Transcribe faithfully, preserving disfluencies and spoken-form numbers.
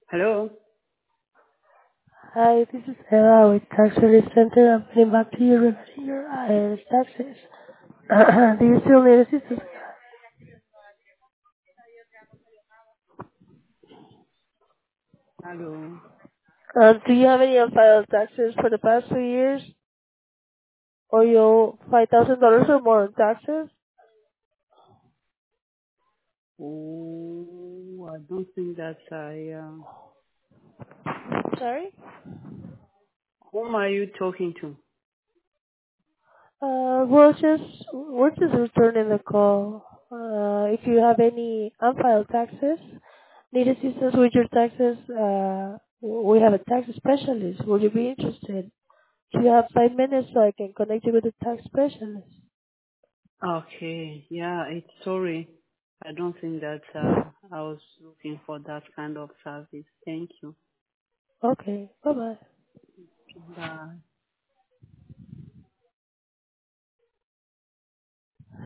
Hello? Hi, this is Ella with Tax Relief Center. I'm getting back to you regarding your I R S taxes. Do you still need assistance? Hello? Um, do you have any unfiled taxes for the past two years? Or you owe five thousand dollars or more in taxes? Oh, I don't think that I, uh, Sorry? whom are you talking to? Uh, well, just, we're just returning the call. Uh, if you have any unfiled taxes, need assistance with your taxes, uh, we have a tax specialist. Would you be interested? Do you have five minutes so I can connect you with a tax specialist? Okay, yeah, it's sorry. I don't think that, uh, I was looking for that kind of service. Thank you. Okay, bye-bye. Bye.